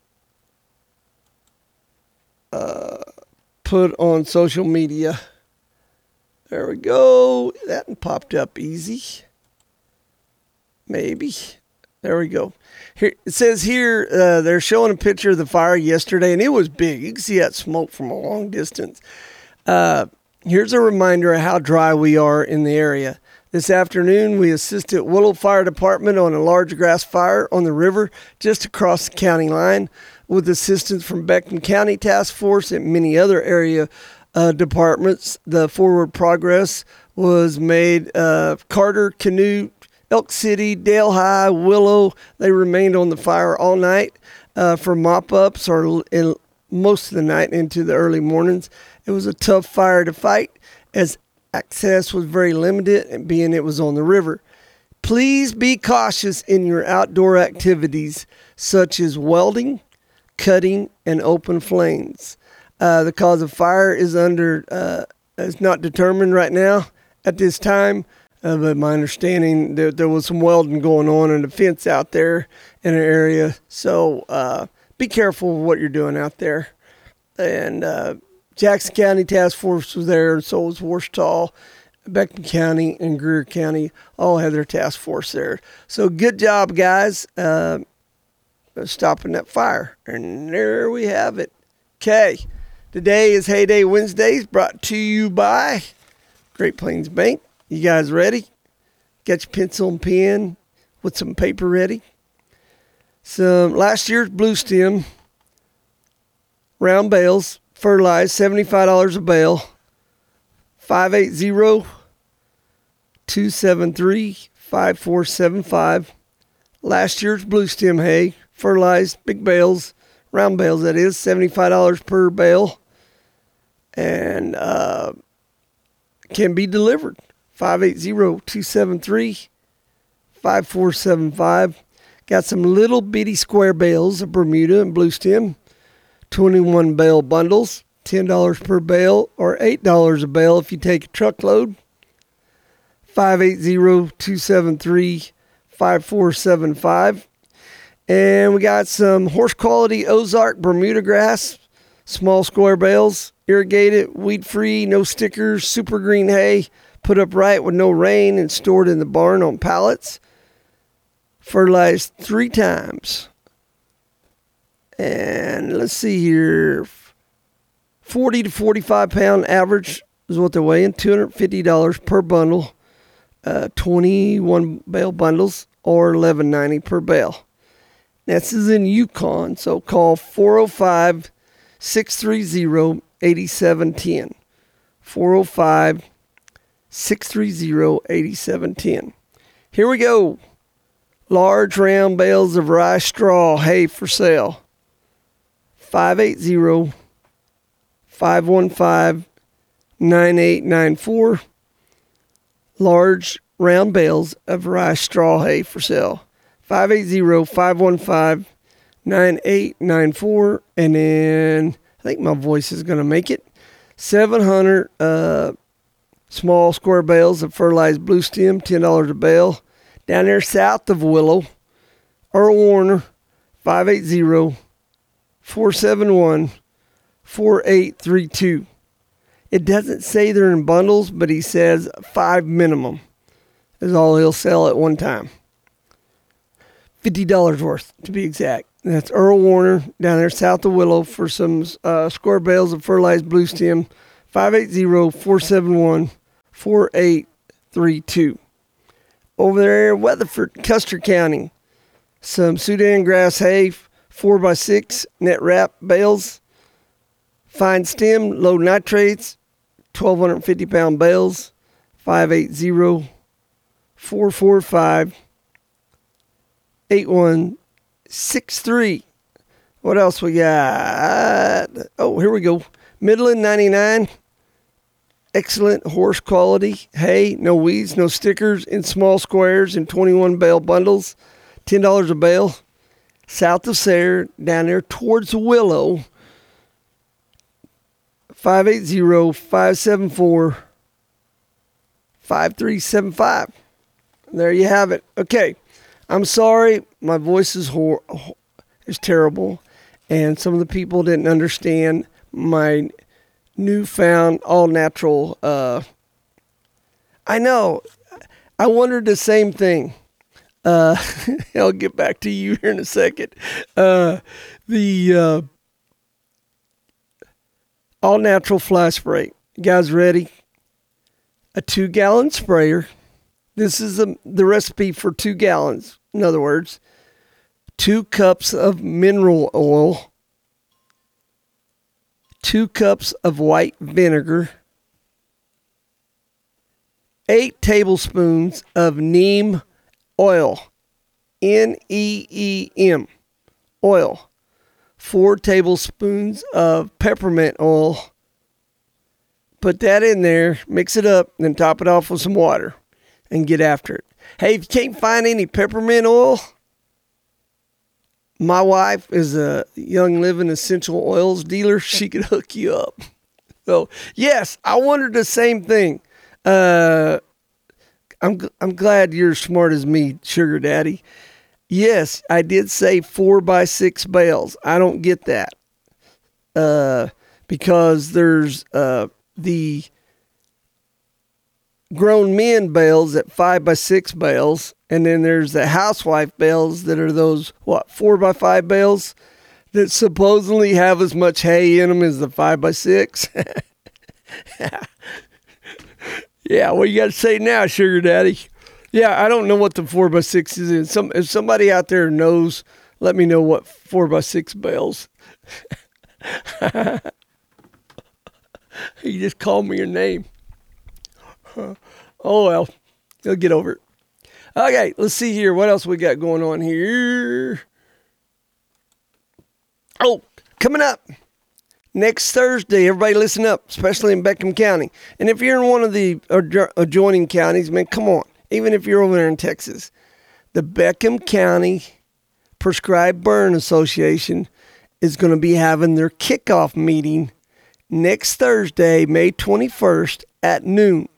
uh, put on social media. There we go. That popped up easy. Maybe. There we go. Here it says here uh, they're showing a picture of the fire yesterday, and it was big. You can see that smoke from a long distance. Uh, here's a reminder of how dry we are in the area. This afternoon, we assisted Willow Fire Department on a large grass fire on the river just across the county line, with assistance from Beckton County Task Force and many other area uh, departments. The forward progress was made. Uh, Carter, Canute, Elk City, Dale High, Willow, they remained on the fire all night uh, for mop-ups or in most of the night into the early mornings. It was a tough fire to fight as access was very limited and being it was on the river. Please be cautious in your outdoor activities such as welding, cutting, and open flames. Uh, the cause of fire is under uh, is not determined right now at this time. Uh, but my understanding, there, there was some welding going on in the fence out there in an area. So uh, be careful of what you're doing out there. And uh, Jackson County Task Force was there, and so was Warsaw, Beckton County, and Greer County all had their task force there. So good job, guys, uh, stopping that fire. And there we have it. Okay, today is Heyday Wednesdays, brought to you by Great Plains Bank. You guys ready? Get your pencil and pen with some paper ready. Some last year's Blue Stem round bales, fertilized, seventy-five dollars a bale. five eight zero, two seven three, five four seven five. Last year's Blue Stem hay, fertilized, big bales, round bales that is, seventy-five dollars per bale. And uh, can be delivered. five eight zero, two seven three, five four seven five. Got some little bitty square bales of Bermuda and Blue Stem. twenty-one bale bundles, ten dollars per bale or eight dollars a bale if you take a truckload. five eight zero, two seven three, five four seven five. And we got some horse quality Ozark Bermuda grass, small square bales, irrigated, weed free, no stickers, super green hay. Put up right with no rain and stored in the barn on pallets. Fertilized three times. And let's see here. forty to forty-five pound average is what they're weighing. two hundred fifty dollars per bundle. Uh, twenty-one bale bundles or eleven ninety per bale. This is in Yukon, so call four oh five, six three zero, eight seven one zero. four oh five, six three zero, eight seven one zero. Here we go. Large round bales of rye straw hay for sale. five eight zero, five one five, nine eight nine four. Large round bales of rye straw hay for sale. five eight zero, five one five, nine eight nine four. And then I think my voice is going to make it. seven hundred uh, small square bales of fertilized Blue Stem, ten dollars a bale. Down there south of Willow, Earl Warner, five eight zero, four seven one, four eight three two. It doesn't say they're in bundles, but he says five minimum is all he'll sell at one time. fifty dollars worth, to be exact. And that's Earl Warner down there south of Willow for some uh, square bales of fertilized Blue Stem, five eight zero, four seven one, four eight three two. over there in Weatherford, Custer County. Some Sudan grass hay, four by six net wrap bales. Fine stem, low nitrates, twelve fifty pound bales. five eight zero, four four five, eight one six three. What else we got? Oh, here we go. Midland ninety-nine. Excellent horse quality hay, no weeds, no stickers, in small squares in twenty-one bale bundles, ten dollars a bale. South of Sayre, down there towards Willow. five eight zero, five seven four, five three seven five. There you have it. Okay, I'm sorry, my voice is hor- is terrible, and some of the people didn't understand my newfound all-natural. Uh, I know. I wondered the same thing. Uh, I'll get back to you here in a second. Uh, the uh, all-natural fly spray. You guys ready? A two-gallon sprayer. This is the, the recipe for two gallons. In other words, two cups of mineral oil, two cups of white vinegar, eight tablespoons of neem oil, N E E M, oil, four tablespoons of peppermint oil. Put that in there, mix it up, then top it off with some water and get after it. Hey, if you can't find any peppermint oil, my wife is a Young Living essential oils dealer. She could hook you up. So, yes, I wondered the same thing. Uh, I'm I'm glad you're as smart as me, Sugar Daddy. Yes, I did say four by six bales. I don't get that. Uh, because there's uh, the grown men bales at five by six bales. And then there's the housewife bales that are those, what, four by five bales that supposedly have as much hay in them as the five by six. Yeah, what you got to say now, Sugar Daddy? Yeah, I don't know what the four by six is. Some, if somebody out there knows, let me know what four by six bales. You just called me your name. Oh, well, you'll get over it. Okay, let's see here. What else we got going on here? Oh, coming up next Thursday, everybody listen up, especially in Beckham County. And if you're in one of the adjoining counties, man, come on. Even if you're over there in Texas, the Beckham County Prescribed Burn Association is going to be having their kickoff meeting next Thursday, May twenty-first at noon.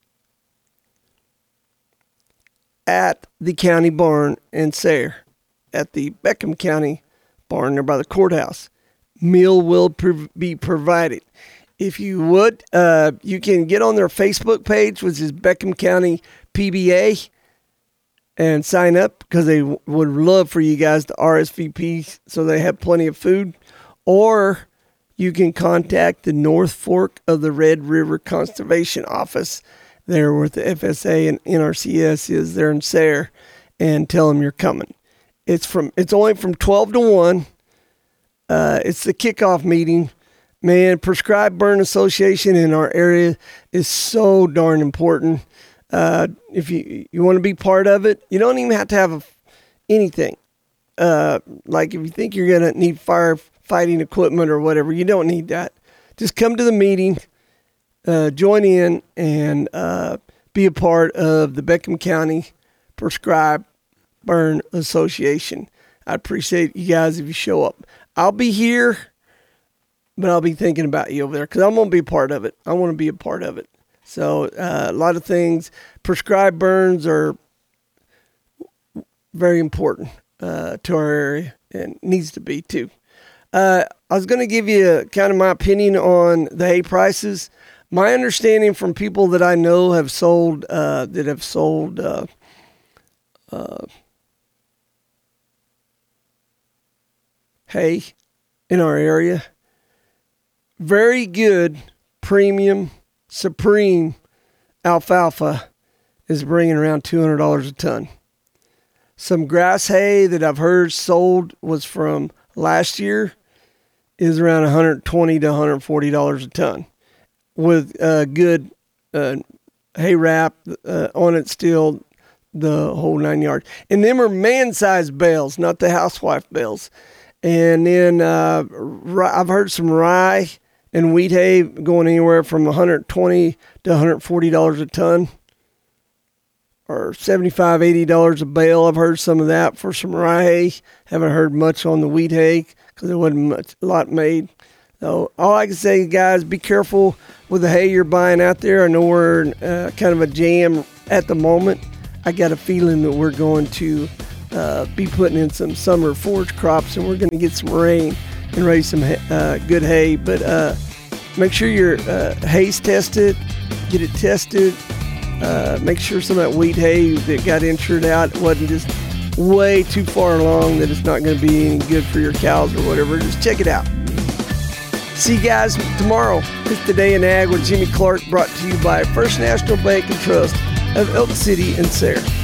At the county barn in Sayre, at the Beckham County barn there by the courthouse. Meal will prov- be provided. If you would, uh, you can get on their Facebook page, which is Beckham County P B A, and sign up because they w- would love for you guys to R S V P so they have plenty of food. Or you can contact the North Fork of the Red River Conservation Office there where the F S A and N R C S is there in Sayre, and tell them you're coming. It's from it's only from twelve to one. Uh, it's the kickoff meeting. Man, Prescribed Burn Association in our area is so darn important. Uh, if you you want to be part of it, you don't even have to have a, anything. Uh, like if you think you're going to need firefighting equipment or whatever, you don't need that. Just come to the meeting. Uh, join in and uh, be a part of the Beckham County Prescribed Burn Association. I appreciate you guys if you show up. I'll be here, but I'll be thinking about you over there because I'm going to be a part of it. I want to be a part of it. So uh, a lot of things, prescribed burns are very important uh, to our area and needs to be too. Uh, I was going to give you a, kind of my opinion on the hay prices. My understanding from people that I know have sold, uh, that have sold uh, uh, hay in our area, very good premium supreme alfalfa is bringing around two hundred dollars a ton. Some grass hay that I've heard sold was from last year is around one hundred twenty to one hundred forty dollars a ton with a good uh, hay wrap uh, on it still, the whole nine yards. And them are man-sized bales, not the housewife bales. And then uh, I've heard some rye and wheat hay going anywhere from one hundred twenty to one hundred forty dollars a ton, or seventy-five, eighty dollars a bale. I've heard some of that for some rye hay. Haven't heard much on the wheat hay because there wasn't much, a lot made. So all I can say, guys, be careful with the hay you're buying out there. I know we're in uh, kind of a jam at the moment. I got a feeling that we're going to uh, be putting in some summer forage crops, and we're going to get some rain and raise some uh, good hay. But uh, make sure your uh, hay's tested, get it tested. Uh, make sure some of that wheat hay that got insured out wasn't just way too far along that it's not going to be any good for your cows or whatever. Just check it out. See you guys tomorrow. It's Today in Ag with Jimmy Clark, brought to you by First National Bank and Trust of Elk City and Sayre.